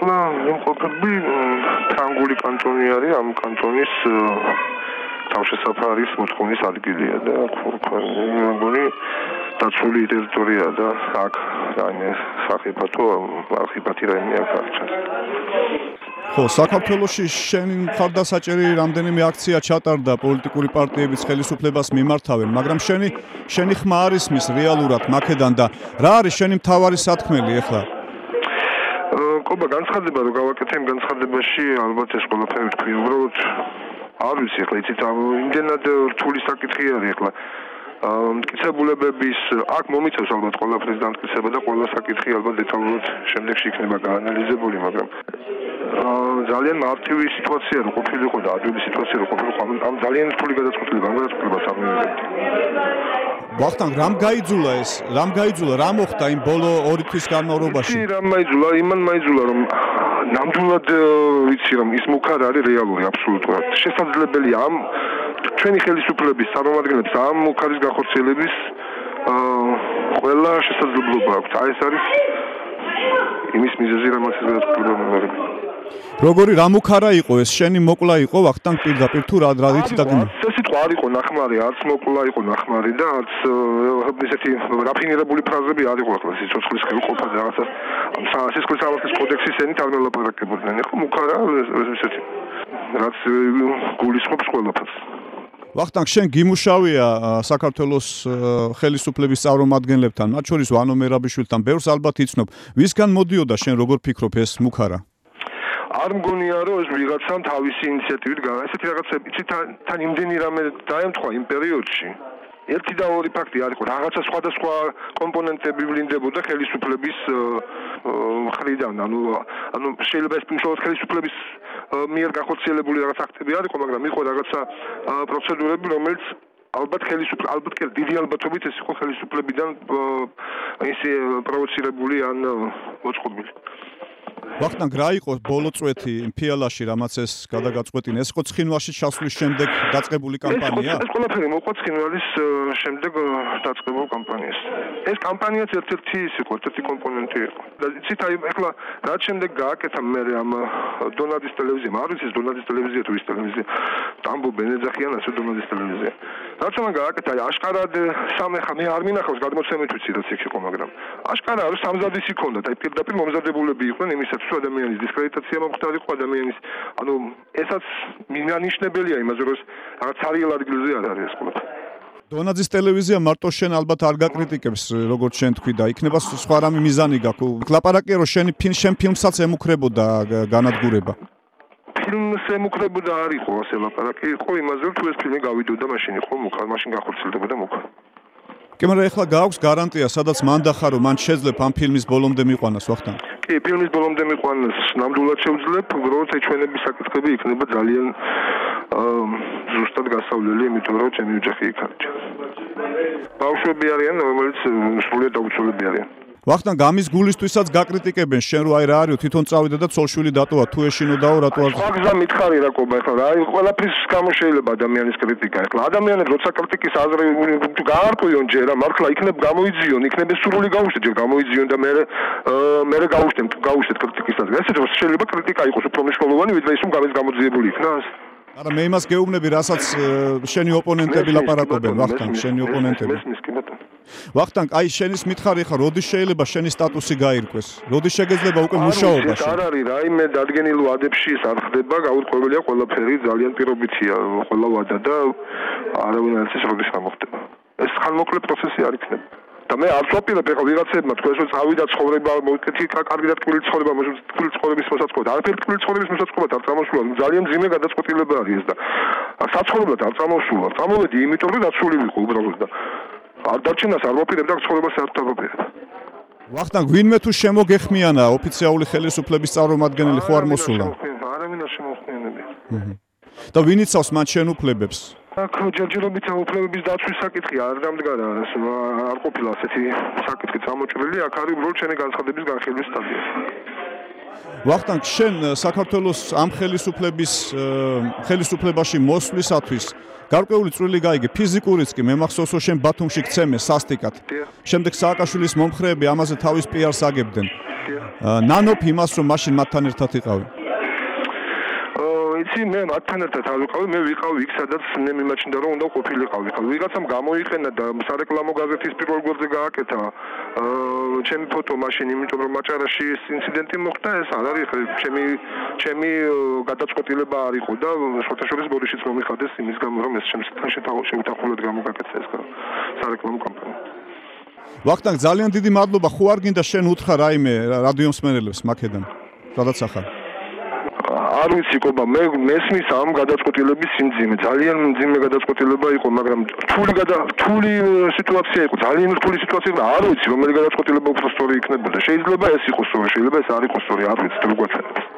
ახლა იმყოფები ფრანგული კანტონი არის, ამ კანტონის თავშესაფარის მოთხოვნის ადგილია და მეგონი დაცული ტერიტორია და აქ რაიმე სახიფათო არქიპათი რაიმე აქ არჩას. ხო, საქართველოში შენი მხარდასაჭერი რამდენიმე აქცია ჩატარდა პოლიტიკური პარტიების ხელისუფლებას მიმართავენ, მაგრამ შენი ხმა არ ისმის რეალურად მაქედან და რა არის შენი მთავარი სათქმელი ახლა? ყობა განცხადება რომ გავაკეთე იმ განცხადებაში ალბათ ეს ყველაფერი თქვი უბრალოდ არ ვიცი ახლა იცით იმდენად რთული საკითხი არის ახლა მტკიცებულებების აქ მომიწევს ალბათ ყველაფრის დამტკიცება და ყველა საკითხი ალბათ დეტალურად შემდეგში იქნება გაანალიზებული მაგრამ ძალიან მარტივი სიტუაცია რო ყოფილიყო და ადვილი სიტუაცია რო ყოფილიყო ამ ძალიან რთული გადაწყვეტილებას ამოვიდებთ ვახტანგ რამ გაიძულა რა მოხდა იმ ბოლო 2 თვის განმავლობაში რამ მაიძულა იმან მაიძულა რომ ნამდვილად ვიცი რომ ის მუქარ არის რეალური აბსოლუტურად შესაძლებელია ამ ჩვენი ხელისუფლების წარმომადგენლებს ამ მუქარის განხორციელების ყველა შესაძლებლობა აქვს აი ეს არის იმის მიზეზი რამაც ეს გადაწყვეტილება როგორი რა მუქარა იყო ეს შენი მოკლა იყო ვახტანგ პირდაპირ თუ რა რით დაგინდა ეს სიტყვა არ იყო ნახმარი არც მოკლა იყო ნახმარი და არც ესეთი რაფინირებული ფრაზები არ იყო ახლა სიცოცხლის ხელყოფა და რაღაცა სისხლის სამართლის კოდექსის ენით არ მელაპარაკებოდნენ ხო მუქარა ესეთი რაც გულისხმობს ყველაფერს ვახტანგ შენ გიმუშავია საქართველოს ხელისუფლების წარმომადგენლებთან მათ შორის ვანო მერაბიშვილთან ბევრს ალბათ იცნობ ვისგან მოდიოდა შენ როგორ ფიქრობ ეს მუქარა არ მგონია რომ ეს ვიღაცამ თავისი ინიციატივით ესეთი რაღაცები თან იმდენი რამე დაემთხვა იმ პერიოდში ერთი და ორი ფაქტი არ იყო რაღაცა სხვადასხვა კომპონენტები ვლინდებოდა ხელისუფლების მხრიდან ანუ შეიძლება ეს მნიშვნელოვანი ხელისუფლების მიერ განხორციელებული რაღაც აქტები არ იყო მაგრამ იყო რაღაცა პროცედურები რომელიც ალბათ დიდი ალბათობით ეს იყო ხელისუფლებიდან ისე პროვოცირებული ან მოწყობილი ვახტანგ რა იყო ბოლო წვეთი ფიალაში რამაც ეს გადაგაწყვეტინა ეს იყო ცხინვალში ჩასვლის შემდეგ დაწყებული კამპანია ეს ყველაფერი მოყვა ცხინვალის შემდეგ დაწყებულ კამპანიას ეს კამპანიაც ერთ-ერთი კომპონენტი იყო და იცით აი ახლა რაც შემდეგ გააკეთა მე ამ დონადის ტელევიზიამ არ ვიცი დონადის ტელევიზია თუ ის ტელევიზია ტამბო ბენეძახიან ასე დონადის ტელევიზია რაც მან გააკეთა აი აშკარად სამეხა მე არ მინახავს გადმოცემით ვიცი რაც იქ იყო მაგრამ აშკარა რომ სამზადისი ჰქონდათ აი პირდაპირ მომზადებულები იყვნენ იმისაც თუ ადამიანის დისკრედიტაცია მომხდარიყო ადამიანის ანუ ესაც მიანიშნებელია იმაზე რომ რაღაც ცარიელ ადგილზე არ არის ეს ყველაფერი დონაძის ტელევიზია მარტო შენ ალბათ არ გაკრიტიკებს როგორც შენ თქვი და იქნება სხვა რამე მიზანი გაქვს ლაპარაკია რომ შენ ფილმსაც ემუქრებოდა განადგურება ფილმს ემუქრებოდა არ იყო ასე ლაპარაკი იყო იმაზე რომ თუ ეს ფილმი გავიდოდა მაშინ იყო მუქარ მაშინ განხორციელდებოდა მუქარ კი მაგრამ ეხლა გააქვს გარანტია სადაც მან დახარო მან შეძლებ ამ ფილმის ბოლომდე მიყვანას ვახტანგ კი ფილმის ბოლომდე მიყვანას ნამდვილად შევძლებ უბრალოდ ჩვენების საკითხები იქნება ძალიან ზუსტად გასავლელი იმიტომ რომ ჩემი ოჯახი იქ არის ბავშვები არიან რომელიც სრულიად დაუცველები არიან ვახტანგ ამის გულისთვისაც გაკრიტიკებენ შენ რო აი რა არის თვითონ წავიდა და ცოლშვილი დატოვა თუ ეშინოდაო რატო არ სხვა გზა მითხარი რა ყობა ახლა აი ყველაფრის გამო შეიძლება ადამიანის კრიტიკა ახლა ადამიანებს როცა კრიტიკის აზრი გაარკვიონ ჯერ მართლა იქნებ გამოიძიონ იქნებ სრული გაუშვეთ ჯერ გამოიძიონ და მე გაუშვეთ კრიტიკის აზრი ესე რომ შეიძლება კრიტიკა იყოს უფრო მნიშვნელოვანი ვიდრე ის რომ გამოძიებული იქნა არა მე იმას გეუბნები რასაც შენი ოპონენტები ლაპარაკობენ ვახტანგ შენი ოპონენტები ვახტანგ აი შენის მითხარი ხარ როდის შეიძლება შენი სტატუსი გაირკვეს როდის შეგეძლება უკვე მუშაობაში არ არის რაიმე დადგენილ ვადებში ის არ ხდება გაურკვეველია ყველაფერი ძალიან პირობითია ყველა ვადა და არავინ არ იცის როდის გამოხდება ეს ხანმოკლე პროცესი არ იქნება და მე არ ვაპირებ ეხლა ვიღაცებმა თქვენ რომ წავიდა ცხოვრება მოკეთი კარგი და თქმული ცხოვრება თქმული ცხოვრების მოსაწყობად არაფერი თქმული ცხოვრების მოსაწყობად არ წამოსულა ძალიან ძიმე გადაწყვეტილება არის ეს და საცხოვრებლად არ წამოსულა წამოვედი იმიტომ რომ დაცული ვიყო უბრალოდ და არ დარჩენას არ ვაპირებ და ცხოვრებას არ დავაპირებ ვახტანგ ვინმე თუ შემოგეხმიანა ოფიციალური ხელისუფლების წარმომადგენელი ხო არ მოსულა არავინ არ შემოხმიანებია და ვინ იცავს მათ შენ უფლებებს აქ ჯერჯერობით უფლებების დაცვის საკითხი არ დამდგარა არ ყოფილა ასეთი საკითხი წამოჭრილი აქ არის უბრალოდ შენი განცხადების განხილვის სტადია ვახტანგ, შენ საქართველოს ამ ხელისუფლებაში მოსვლისათვის გარკვეული წვლილი გაიგე, ფიზიკურიც კი, მე მახსოვს, რომ შენ ბათუმში გცემე სასტიკად. შემდეგ სააკაშვილის მომხრეები ამაზე თავის პიარს აგებდნენ. ნანოფ იმას, რომ მაშინ მათთან ერთად იყავი. იცი, მე მათთან ერთად არ ვიყავი, მე ვიყავი იქ, სადაც მე მიმაჩნდა, რომ უნდა ყოფილიყავი. ვიღაცამ გამოიყენა და სარეკლამო გაზეთის პირველ გვერდზე გააკეთა ჩემი ფოტო მაშინ, იმიტომ რომ მაჭარაში ეს ინციდენტი მოხდა, ეს არ არის ჩემი გადაწყვეტილება არ იყო და შოთაშორის ბოდიშიც მომიხადეს იმის გამო, რომ ეს ჩემთან შეუთანხმოებულად გამოგაკეთა ეს სარეკლამო კამპანია. ვახტანგ, ძალიან დიდი მადლობა, ხო არ გინდა შენ უთხრა რაიმე რადიო მსმენელებს მაქედან, სადაც ახალ. არ ვიცი კობა, მე მესმის ამ გადაწყვეტილების სიმძიმე, ძალიან მძიმე გადაწყვეტილება იყო, მაგრამ რთული სიტუაცია იყო, ძალიან რთული სიტუაცია იყო, არ ვიცი რომელი გადაწყვეტილება უფრო სწორი იქნებოდა. შეიძლება ეს იყოს სწორი, შეიძლება ეს არ იყოს სწორი, არ ვიცი, თუ გვაქვს.